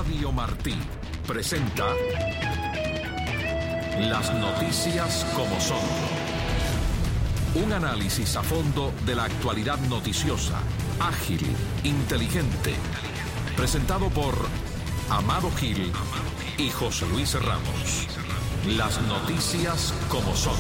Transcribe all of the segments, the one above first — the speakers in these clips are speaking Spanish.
Radio Martí presenta Las noticias como son. Un análisis a fondo de la actualidad noticiosa, ágil, inteligente. Presentado por Amado Gil y José Luis Ramos. Las noticias como son.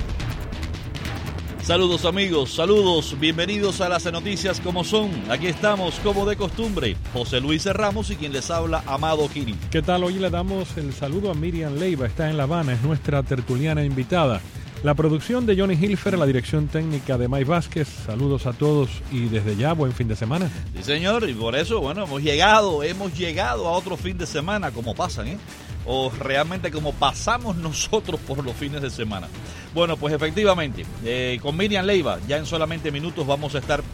Saludos amigos, saludos, bienvenidos a las noticias como son. Aquí estamos como de costumbre, José Luis Ramos y quien les habla, Amado Gil. ¿Qué tal? Hoy le damos el saludo a Miriam Leiva, está en La Habana, es nuestra tertuliana invitada. La producción de Johnny Hilfer, la dirección técnica de Mike Vázquez. Saludos a todos y desde ya, buen fin de semana. Sí señor, y por eso, bueno, hemos llegado a otro fin de semana, como pasan, o realmente como pasamos nosotros por los fines de semana. Bueno, pues efectivamente, con Miriam Leiva, ya en solamente minutos vamos a estar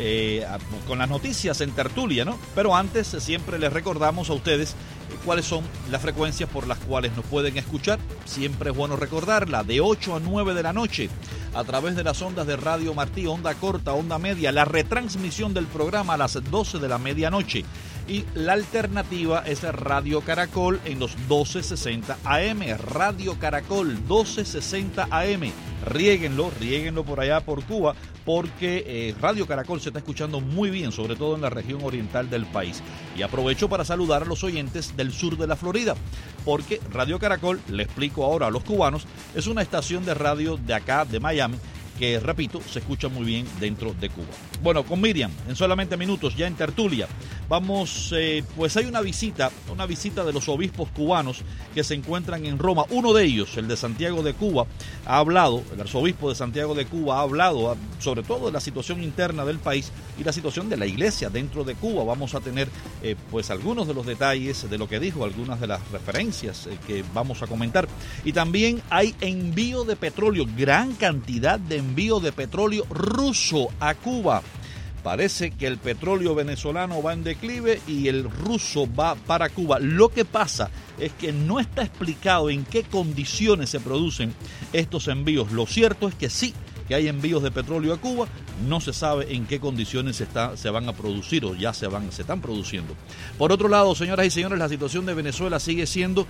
con las noticias en tertulia, ¿no? Pero antes siempre les recordamos a ustedes cuáles son las frecuencias por las cuales nos pueden escuchar. Siempre es bueno recordarla, de 8 a 9 de la noche, a través de las ondas de Radio Martí, onda corta, onda media, la retransmisión del programa a las 12 de la medianoche. Y la alternativa es Radio Caracol en los 1260 AM, Radio Caracol 1260 AM. Riéguenlo por allá por Cuba, porque Radio Caracol se está escuchando muy bien, sobre todo en la región oriental del país. Y aprovecho para saludar a los oyentes del sur de la Florida, porque Radio Caracol, le explico ahora a los cubanos, es una estación de radio de acá, de Miami, que, repito, se escucha muy bien dentro de Cuba. Bueno, con Miriam, en solamente minutos, ya en tertulia, vamos, pues hay una visita de los obispos cubanos que se encuentran en Roma. Uno de ellos, el de Santiago de Cuba, ha hablado, el arzobispo de Santiago de Cuba ha hablado sobre todo de la situación interna del país y la situación de la iglesia dentro de Cuba. Vamos a tener, pues, algunos de los detalles de lo que dijo, algunas de las referencias que vamos a comentar. Y también hay envío de petróleo, gran cantidad de envío de petróleo ruso a Cuba. Parece que el petróleo venezolano va en declive y el ruso va para Cuba. Lo que pasa es que no está explicado en qué condiciones se producen estos envíos. Lo cierto es que sí, que hay envíos de petróleo a Cuba, no se sabe en qué condiciones se van a producir o ya se están produciendo. Por otro lado, señoras y señores, la situación de Venezuela sigue siendo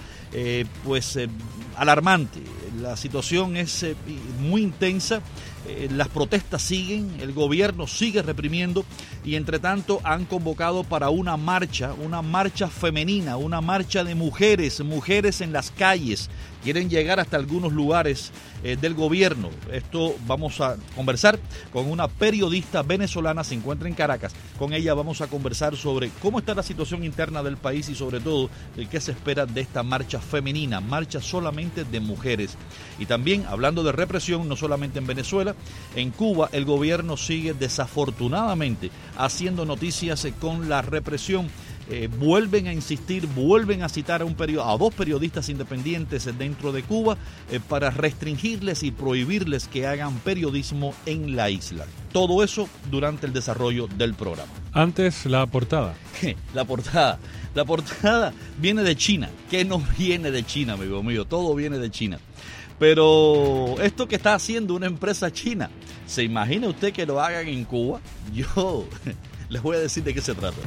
alarmante. La situación es muy intensa. Las protestas siguen, el gobierno sigue reprimiendo y entre tanto han convocado para una marcha femenina, una marcha de mujeres en las calles. Quieren llegar hasta algunos lugares del gobierno. Esto vamos a conversar con una periodista venezolana, se encuentra en Caracas. Con ella vamos a conversar sobre cómo está la situación interna del país y sobre todo qué se espera de esta marcha femenina, marcha solamente de mujeres. Y también hablando de represión, no solamente en Venezuela, en Cuba el gobierno sigue desafortunadamente haciendo noticias con la represión. Vuelven a insistir, vuelven a citar a dos periodistas independientes dentro de Cuba para restringirles y prohibirles que hagan periodismo en la isla. Todo eso durante el desarrollo del programa. Antes, la portada. La portada viene de China. ¿Qué no viene de China, amigo mío? Todo viene de China. Pero esto que está haciendo una empresa china, ¿se imagina usted que lo hagan en Cuba? Yo les voy a decir de qué se trata.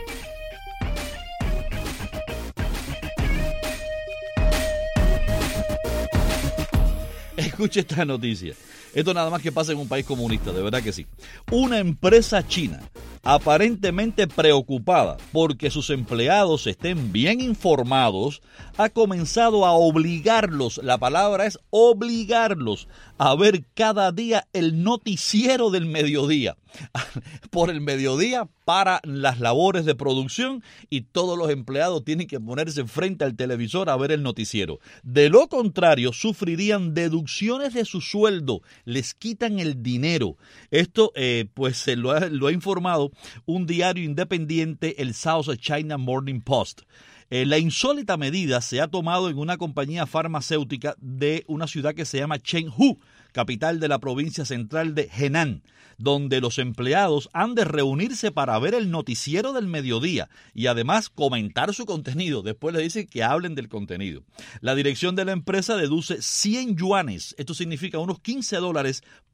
Escuche esta noticia. Esto nada más que pasa en un país comunista, de verdad que sí. Una empresa china, aparentemente preocupada porque sus empleados estén bien informados, ha comenzado a obligarlos, la palabra es obligarlos, a ver cada día el noticiero del mediodía. Por el mediodía para las labores de producción y todos los empleados tienen que ponerse frente al televisor a ver el noticiero. De lo contrario, sufrirían deducciones de su sueldo, les quitan el dinero. Esto pues se lo ha informado un diario independiente, el South China Morning Post. La insólita medida se ha tomado en una compañía farmacéutica de una ciudad que se llama Chengdu, capital de la provincia central de Henan, donde los empleados han de reunirse para ver el noticiero del mediodía y además comentar su contenido. Después le dicen que hablen del contenido. La dirección de la empresa deduce 100 yuanes, esto significa unos $15,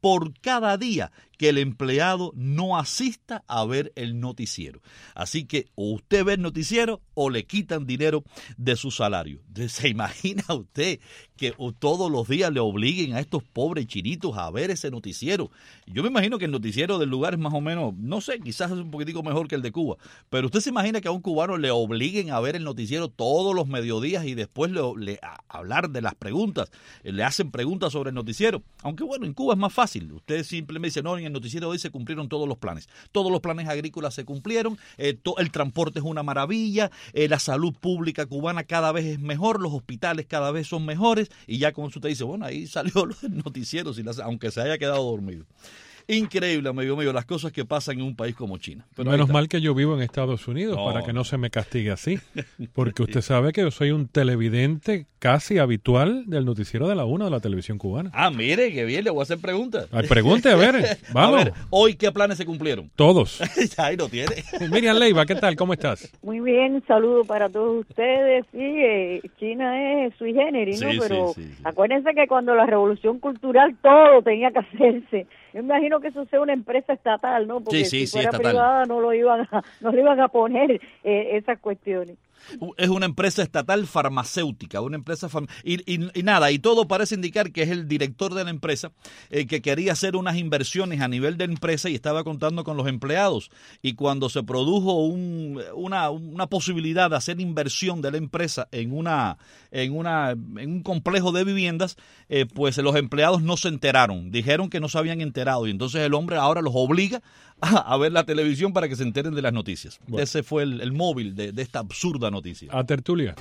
por cada día que el empleado no asista a ver el noticiero. Así que o usted ve el noticiero o le quitan dinero de su salario. ¿Se imagina usted que todos los días le obliguen a estos pobres chinitos a ver ese noticiero? Yo me imagino que el noticiero del lugar es más o menos, no sé, quizás es un poquitico mejor que el de Cuba, pero usted se imagina que a un cubano le obliguen a ver el noticiero todos los mediodías y después a hablar de las preguntas, le hacen preguntas sobre el noticiero. Aunque bueno, en Cuba es más fácil. Usted simplemente dice, no, en el noticiero hoy se cumplieron todos los planes. Todos los planes agrícolas se cumplieron, el transporte es una maravilla, la salud pública cubana cada vez es mejor, los hospitales cada vez son mejores, y ya con eso usted dice, bueno, ahí salió el noticiero, aunque se haya quedado dormido. Increíble, amigo mío, las cosas que pasan en un país como China. Pero menos mal que yo vivo en Estados Unidos para que no se me castigue así. Porque usted sabe que yo soy un televidente casi habitual del noticiero de la 1 de la televisión cubana. Ah, mire, qué bien, le voy a hacer preguntas. Ay, pregunte, a ver, vamos. A ver, hoy, ¿qué planes se cumplieron? Todos. Ahí lo tiene. Miriam Leiva, ¿qué tal? ¿Cómo estás? Muy bien, un saludo para todos ustedes. Sí, China es sui generis, ¿no? Sí, Pero sí. acuérdense que cuando la revolución cultural todo tenía que hacerse. Yo imagino que eso sea una empresa estatal, ¿no? Porque si fuera estatal. privada no le iban a poner esas cuestiones. Es una empresa estatal farmacéutica, una empresa y nada, y todo parece indicar que es el director de la empresa que quería hacer unas inversiones a nivel de empresa y estaba contando con los empleados, y cuando se produjo una posibilidad de hacer inversión de la empresa en un complejo de viviendas, pues los empleados no se enteraron, dijeron que no se habían enterado, y entonces el hombre ahora los obliga a ver la televisión para que se enteren de las noticias. Bueno. Ese fue el móvil de esta absurda noticia. A tertulia.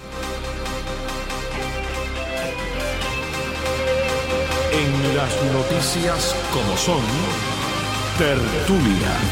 En las noticias como son, tertulia.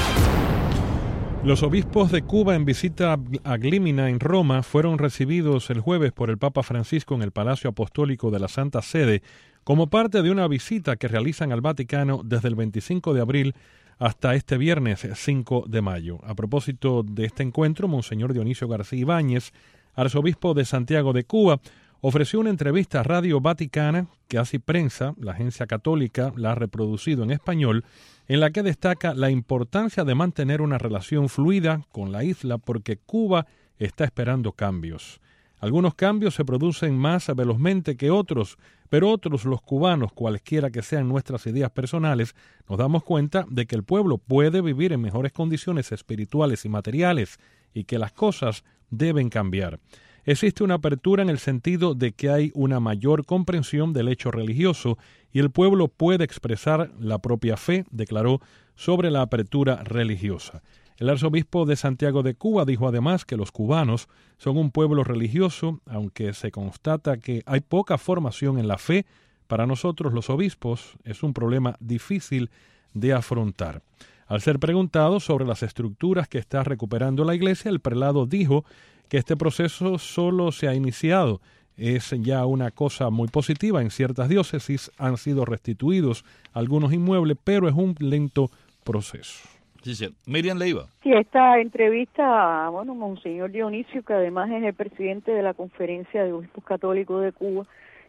Los obispos de Cuba en visita a Glímina en Roma fueron recibidos el jueves por el Papa Francisco en el Palacio Apostólico de la Santa Sede como parte de una visita que realizan al Vaticano desde el 25 de abril hasta este viernes 5 de mayo. A propósito de este encuentro, Monseñor Dionisio García Ibáñez, arzobispo de Santiago de Cuba, ofreció una entrevista a Radio Vaticana, que Así Prensa, la agencia católica, la ha reproducido en español, en la que destaca la importancia de mantener una relación fluida con la isla porque Cuba está esperando cambios. Algunos cambios se producen más velozmente que otros, pero otros, los cubanos, cualesquiera que sean nuestras ideas personales, nos damos cuenta de que el pueblo puede vivir en mejores condiciones espirituales y materiales y que las cosas deben cambiar. Existe una apertura en el sentido de que hay una mayor comprensión del hecho religioso y el pueblo puede expresar la propia fe, declaró, sobre la apertura religiosa. El arzobispo de Santiago de Cuba dijo además que los cubanos son un pueblo religioso, aunque se constata que hay poca formación en la fe. Para nosotros los obispos es un problema difícil de afrontar. Al ser preguntado sobre las estructuras que está recuperando la Iglesia, el prelado dijo que este proceso solo se ha iniciado. Es ya una cosa muy positiva. En ciertas diócesis han sido restituidos algunos inmuebles, pero es un lento proceso. Sí, sí. Miriam Leiva. Sí, esta entrevista, bueno, Monseñor Dionisio, que además es el presidente de la Conferencia de Obispos Católicos de Cuba,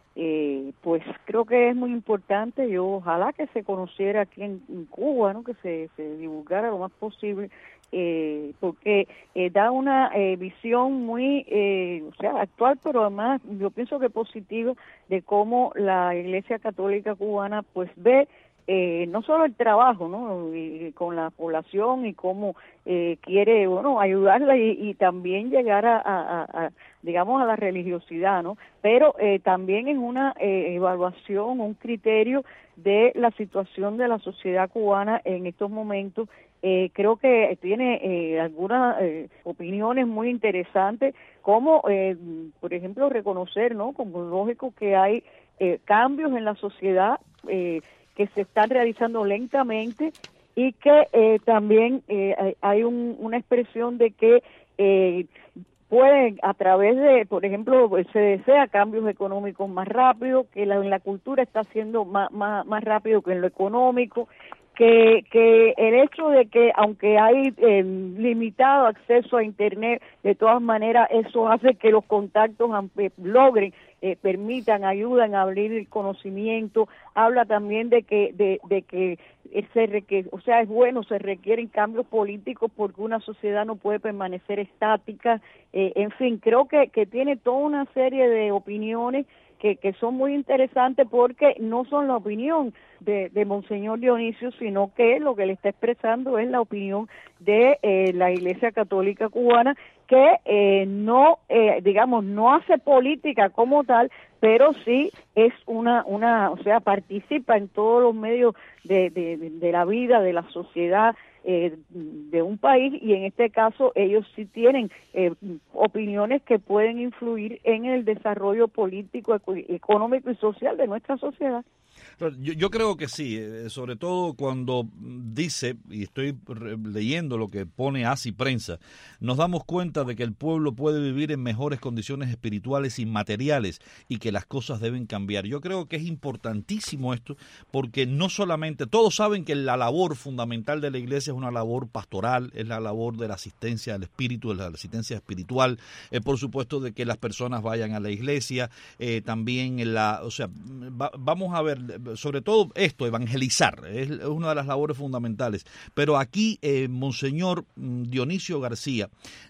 pues creo que es muy importante. Yo ojalá que se conociera aquí en Cuba, ¿no? Que se divulgara lo más posible, porque da una visión muy, actual, pero además yo pienso que positiva de cómo la Iglesia Católica cubana pues ve no solo el trabajo, ¿no? Y con la población y cómo quiere, bueno, ayudarla y también llegar a digamos a la religiosidad, ¿no? Pero también es una evaluación, un criterio de la situación de la sociedad cubana en estos momentos. Creo que tiene algunas opiniones muy interesantes, como por ejemplo reconocer, ¿no? Como lógico que hay cambios en la sociedad que se están realizando lentamente y que también hay una expresión de que pueden, a través de, por ejemplo, se desea cambios económicos más rápido, que en la cultura está haciendo más rápido que en lo económico, que el hecho de que aunque hay limitado acceso a Internet, de todas maneras eso hace que los contactos logren permitan, ayudan a abrir el conocimiento. Habla también de que es bueno, se requieren cambios políticos porque una sociedad no puede permanecer estática. En fin, creo que tiene toda una serie de opiniones que son muy interesantes, porque no son la opinión de Monseñor Dionisio, sino que lo que le está expresando es la opinión de la Iglesia Católica Cubana, que no hace política como tal, pero sí es o sea, participa en todos los medios de la vida, de la sociedad de un país, y en este caso ellos sí tienen opiniones que pueden influir en el desarrollo político, económico y social de nuestra sociedad. Yo creo que sí, sobre todo cuando dice, y estoy leyendo lo que pone ASI Prensa, nos damos cuenta de que el pueblo puede vivir en mejores condiciones espirituales y materiales y que las cosas deben cambiar. Yo creo que es importantísimo esto, porque no solamente, todos saben que la labor fundamental de la iglesia es una labor pastoral, es la labor de la asistencia al espíritu, de la asistencia espiritual, por supuesto de que las personas vayan a la iglesia, también vamos a ver, sobre todo esto, evangelizar, es una de las labores fundamentales. Pero aquí Monseñor Dionisio García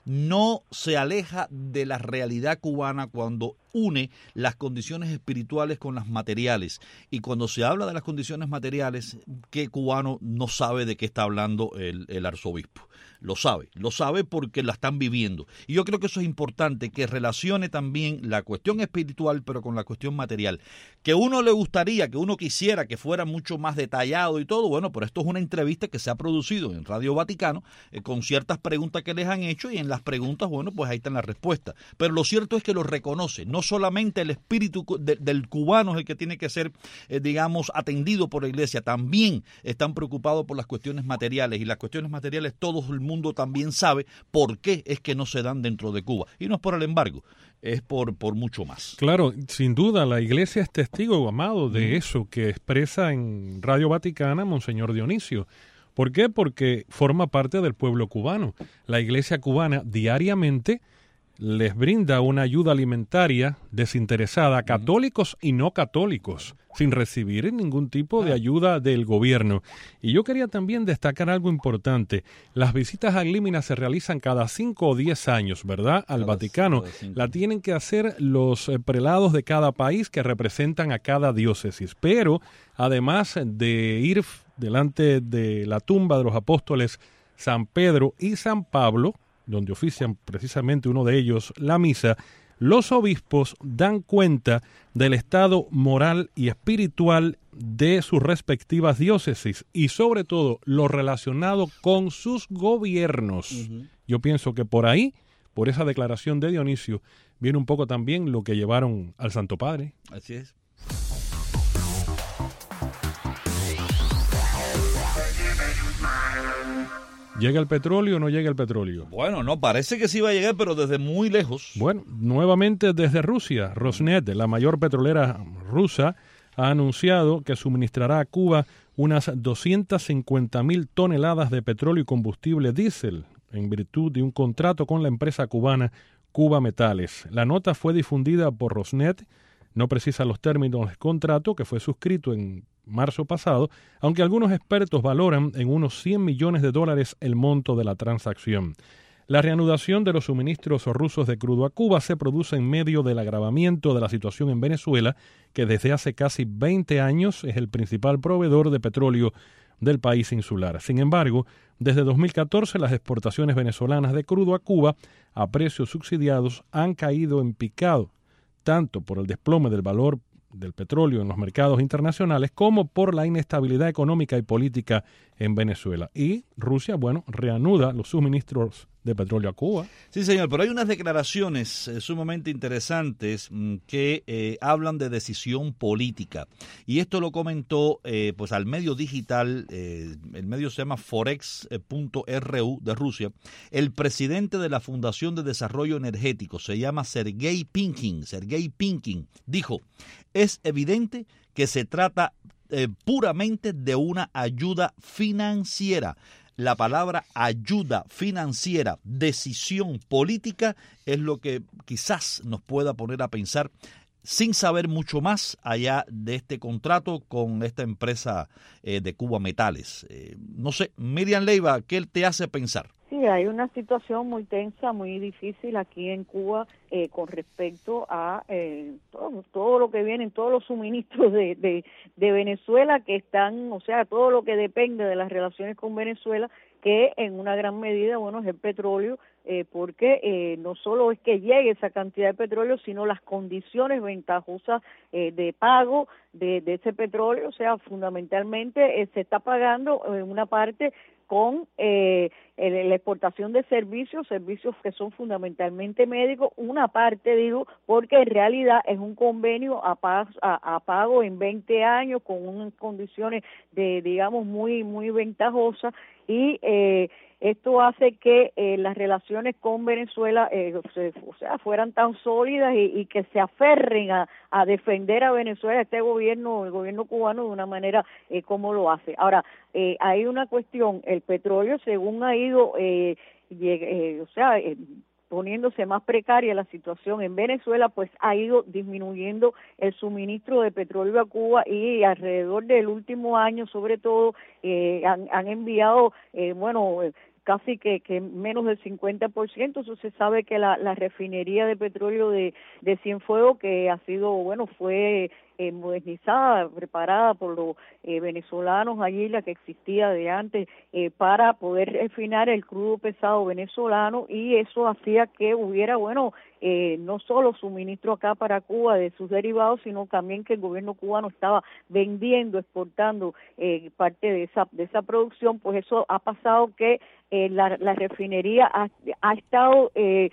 no se aleja de la realidad cubana cuando une las condiciones espirituales con las materiales. Y cuando se habla de las condiciones materiales, ¿qué cubano no sabe de qué está hablando el arzobispo? Lo sabe porque la están viviendo. Y yo creo que eso es importante, que relacione también la cuestión espiritual, pero con la cuestión material. Que uno le gustaría, que uno quisiera que fuera mucho más detallado y todo, bueno, pero esto es una entrevista que se ha producido en Radio Vaticano, con ciertas preguntas que les han hecho, y en las preguntas, bueno, pues ahí están las respuestas. Pero lo cierto es que lo reconoce. No solamente el espíritu del cubano es el que tiene que ser, atendido por la iglesia, también están preocupados por las cuestiones materiales, y las cuestiones materiales todo el mundo también sabe por qué es que no se dan dentro de Cuba. Y no es por el embargo, es por mucho más. Claro, sin duda, la iglesia es testigo, amado, de eso que expresa en Radio Vaticana Monseñor Dionisio. ¿Por qué? Porque forma parte del pueblo cubano. La iglesia cubana diariamente les brinda una ayuda alimentaria desinteresada a católicos y no católicos, sin recibir ningún tipo de ayuda del gobierno. Y yo quería también destacar algo importante. Las visitas a Límina se realizan cada 5 o 10 años, ¿verdad? Al Vaticano. La tienen que hacer los prelados de cada país que representan a cada diócesis. Pero, además de ir delante de la tumba de los apóstoles San Pedro y San Pablo, donde ofician precisamente uno de ellos la misa, los obispos dan cuenta del estado moral y espiritual de sus respectivas diócesis y sobre todo lo relacionado con sus gobiernos. Yo pienso que por ahí, por esa declaración de Dionisio, viene un poco también lo que llevaron al Santo Padre. Así es. ¿Llega el petróleo o no llega el petróleo? Bueno, no, parece que sí va a llegar, pero desde muy lejos. Bueno, nuevamente desde Rusia. Rosneft, la mayor petrolera rusa, ha anunciado que suministrará a Cuba unas 250.000 toneladas de petróleo y combustible diésel en virtud de un contrato con la empresa cubana Cuba Metales. La nota fue difundida por Rosneft, no precisa los términos del contrato que fue suscrito en marzo pasado, aunque algunos expertos valoran en unos $100 millones el monto de la transacción. La reanudación de los suministros rusos de crudo a Cuba se produce en medio del agravamiento de la situación en Venezuela, que desde hace casi 20 años es el principal proveedor de petróleo del país insular. Sin embargo, desde 2014 las exportaciones venezolanas de crudo a Cuba a precios subsidiados han caído en picado, tanto por el desplome del valor del petróleo en los mercados internacionales como por la inestabilidad económica y política en Venezuela. Y Rusia, bueno, reanuda los suministros de petróleo a Cuba. Sí, señor, pero hay unas declaraciones sumamente interesantes que hablan de decisión política. Y esto lo comentó pues al medio digital, el medio se llama Forex.ru de Rusia, el presidente de la Fundación de Desarrollo Energético, se llama Sergei Pinkin, dijo: es evidente que se trata puramente de una ayuda financiera. La palabra ayuda financiera, decisión política, es lo que quizás nos pueda poner a pensar sin saber mucho más allá de este contrato con esta empresa de Cuba Metales. No sé, Miriam Leiva, ¿qué te hace pensar? Sí, hay una situación muy tensa, muy difícil aquí en Cuba con respecto a todo lo que vienen, todos los suministros de Venezuela que están, o sea, todo lo que depende de las relaciones con Venezuela, que en una gran medida, bueno, es el petróleo, porque no solo es que llegue esa cantidad de petróleo, sino las condiciones ventajosas de pago de ese petróleo, o sea, fundamentalmente se está pagando en una parte con la exportación de servicios que son fundamentalmente médicos, una parte, digo, porque en realidad es un convenio a pago en 20 años con unas condiciones digamos, muy ventajosas, y esto hace que las relaciones con Venezuela fueran tan sólidas y que se aferren a defender a Venezuela, el gobierno cubano, de una manera como lo hace. Ahora, hay una cuestión, el petróleo, según ha ido poniéndose más precaria la situación en Venezuela, pues ha ido disminuyendo el suministro de petróleo a Cuba, y alrededor del último año, sobre todo, han enviado, casi que menos del 50%. Eso se sabe que la refinería de petróleo de Cienfuegos, que ha sido, fue modernizada, preparada por los venezolanos allí, la que existía de antes, para poder refinar el crudo pesado venezolano, y eso hacía que hubiera, no solo suministro acá para Cuba de sus derivados, sino también que el gobierno cubano estaba vendiendo, exportando parte de esa producción. Pues eso ha pasado que la refinería ha estado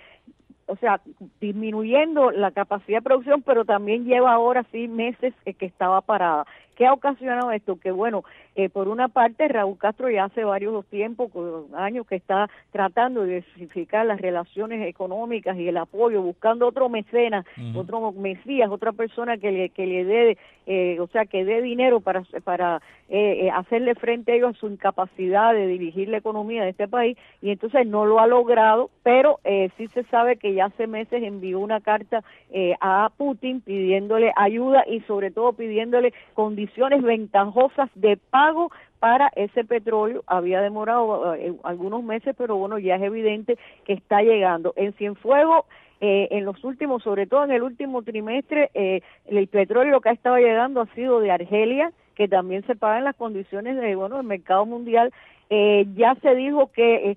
disminuyendo la capacidad de producción, pero también lleva ahora sí meses que estaba parada. ¿Qué ha ocasionado esto? Que por una parte Raúl Castro ya hace varios años que está tratando de diversificar las relaciones económicas y el apoyo, buscando otro mecenas, otro mesías, otra persona que le dé, que dé dinero para hacerle frente a ellos a su incapacidad de dirigir la economía de este país, y entonces no lo ha logrado, pero sí se sabe que ya hace meses envió una carta a Putin pidiéndole ayuda y sobre todo pidiéndole condiciones ventajosas de pago para ese petróleo. Había demorado algunos meses, pero ya es evidente que está llegando. En Cienfuegos, en los últimos, sobre todo en el último trimestre, el petróleo que ha estado llegando ha sido de Argelia, que también se paga en las condiciones del mercado mundial. Ya se dijo que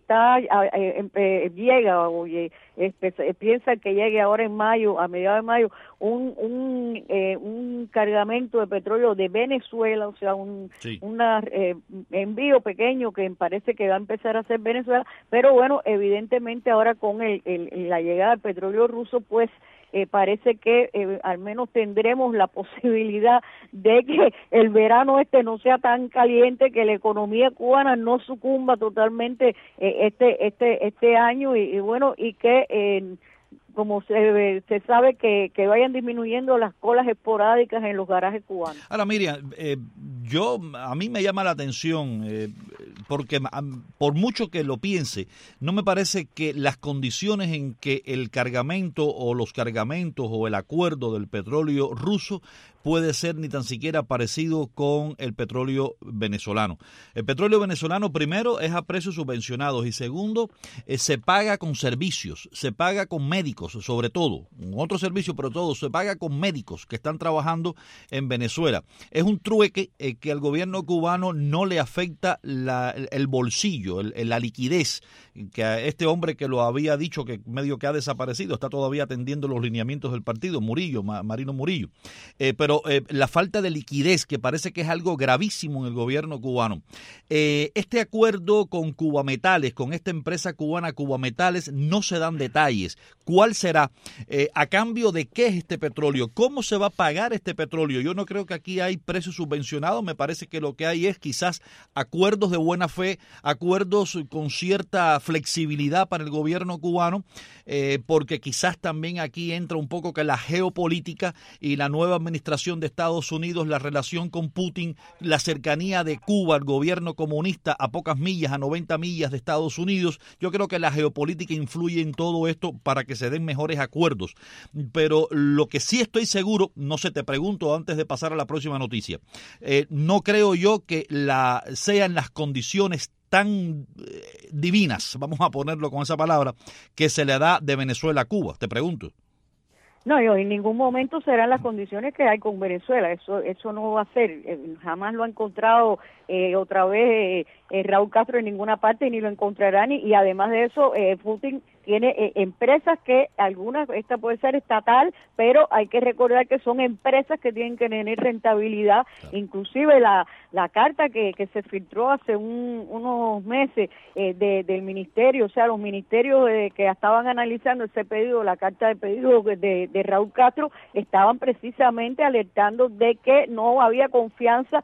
piensa que llegue ahora en mayo, a mediados de mayo, un cargamento de petróleo de Venezuela, un envío pequeño que parece que va a empezar a hacer Venezuela, pero evidentemente ahora con la llegada del petróleo ruso, pues parece que al menos tendremos la posibilidad de que el verano no sea tan caliente, que la economía cubana no sucumba totalmente este año, y que como se sabe que vayan disminuyendo las colas esporádicas en los garajes cubanos. Ahora, Miriam, a mí me llama la atención, porque por mucho que lo piense, no me parece que las condiciones en que el cargamento o los cargamentos o el acuerdo del petróleo ruso puede ser ni tan siquiera parecido con el petróleo venezolano. El petróleo venezolano, primero, es a precios subvencionados, y segundo, se paga con servicios, se paga con médicos, sobre todo, otros servicios, pero todo se paga con médicos que están trabajando en Venezuela. Es un trueque que al gobierno cubano no le afecta el bolsillo, la liquidez, que a este hombre que lo había dicho que medio que ha desaparecido, está todavía atendiendo los lineamientos del partido, Marino Murillo. Pero la falta de liquidez, que parece que es algo gravísimo en el gobierno cubano. Este acuerdo con Cuba Metales, con esta empresa cubana Cuba Metales, no se dan detalles. ¿Cuál será? ¿A cambio de qué es este petróleo? ¿Cómo se va a pagar este petróleo? Yo no creo que aquí hay precios subvencionados. Me parece que lo que hay es quizás acuerdos de buena fe, acuerdos con cierta flexibilidad para el gobierno cubano, porque quizás también aquí entra un poco que la geopolítica y la nueva administración relación de Estados Unidos, la relación con Putin, la cercanía de Cuba al gobierno comunista a pocas millas, a 90 millas de Estados Unidos. Yo creo que la geopolítica influye en todo esto para que se den mejores acuerdos. Pero lo que sí estoy seguro, no sé, te pregunto antes de pasar a la próxima noticia, no creo yo que sean las condiciones tan divinas, vamos a ponerlo con esa palabra, que se le da de Venezuela a Cuba, te pregunto. No, en ningún momento serán las condiciones que hay con Venezuela, eso no va a ser, jamás lo ha encontrado otra vez Raúl Castro en ninguna parte, ni lo encontrarán, y además de eso, Putin tiene empresas que algunas, esta puede ser estatal, pero hay que recordar que son empresas que tienen que tener rentabilidad. Claro. Inclusive la carta que se filtró hace unos meses del ministerio, o sea, los ministerios que estaban analizando ese pedido, la carta de pedido de Raúl Castro, estaban precisamente alertando de que no había confianza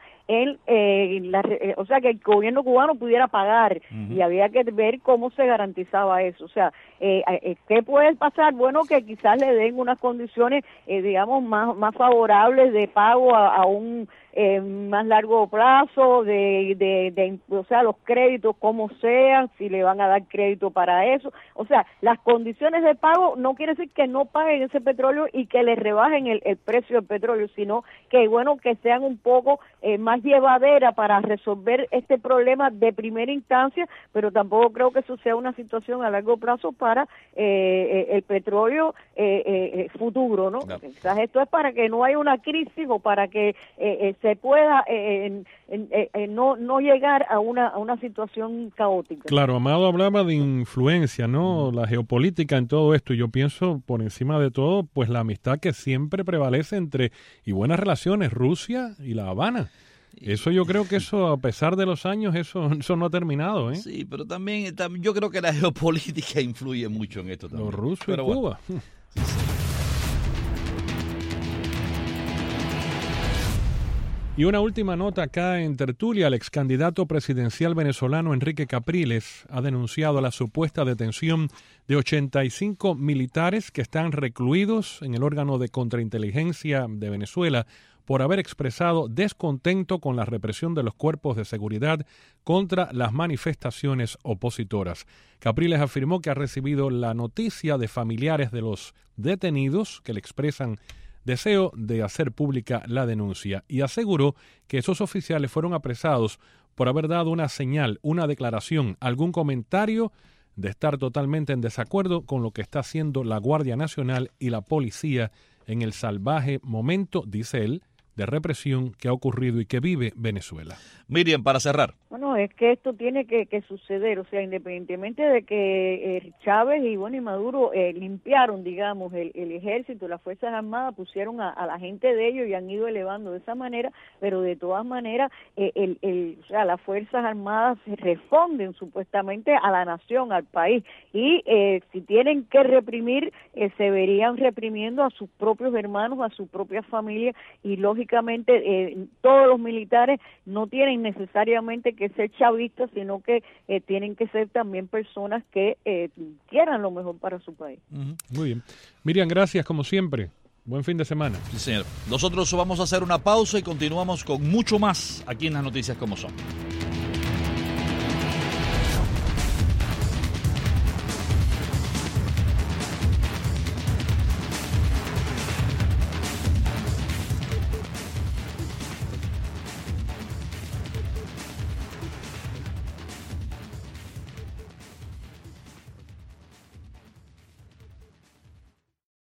o sea, que el gobierno cubano pudiera pagar, y había que ver cómo se garantizaba eso. O sea, ¿qué puede pasar? Bueno, que quizás le den unas condiciones, digamos, más favorables de pago a un más largo plazo, o sea, los créditos como sean, si le van a dar crédito para eso. O sea, las condiciones de pago no quiere decir que no paguen ese petróleo y que le rebajen el precio del petróleo, sino que, bueno, que sean un poco más llevadera para resolver este problema de primera instancia, pero tampoco creo que eso sea una situación a largo plazo para el petróleo futuro, ¿no? Claro. Quizás esto es para que no haya una crisis o para que se pueda no llegar a una situación caótica. Claro, Amado hablaba de influencia, ¿no? La geopolítica en todo esto, y yo pienso, por encima de todo, pues la amistad que siempre prevalece y buenas relaciones, Rusia y La Habana. Eso yo creo que eso, a pesar de los años, eso no ha terminado, ¿eh? Sí, pero también yo creo que la geopolítica influye mucho en esto también. Los rusos y Cuba. Bueno. Y una última nota acá en tertulia. El ex candidato presidencial venezolano Enrique Capriles ha denunciado la supuesta detención de 85 militares que están recluidos en el órgano de contrainteligencia de Venezuela por haber expresado descontento con la represión de los cuerpos de seguridad contra las manifestaciones opositoras. Capriles afirmó que ha recibido la noticia de familiares de los detenidos que le expresan deseo de hacer pública la denuncia, y aseguró que esos oficiales fueron apresados por haber dado una señal, una declaración, algún comentario de estar totalmente en desacuerdo con lo que está haciendo la Guardia Nacional y la policía en el salvaje momento, dice él, de represión que ha ocurrido y que vive Venezuela. Miriam, para cerrar. Bueno, es que esto tiene que suceder, o sea, independientemente de que Chávez y Maduro limpiaron, digamos, el ejército, las Fuerzas Armadas, pusieron a la gente de ellos y han ido elevando de esa manera, pero de todas maneras, o sea, las Fuerzas Armadas responden supuestamente a la nación, al país, y si tienen que reprimir, se verían reprimiendo a sus propios hermanos, a su propia familia, y lógicamente todos los militares no tienen necesariamente que ser chavistas, sino que tienen que ser también personas que quieran lo mejor para su país. Muy bien. Miriam, gracias como siempre. Buen fin de semana. Sí, señor. Nosotros vamos a hacer una pausa y continuamos con mucho más aquí en Las Noticias Como Son.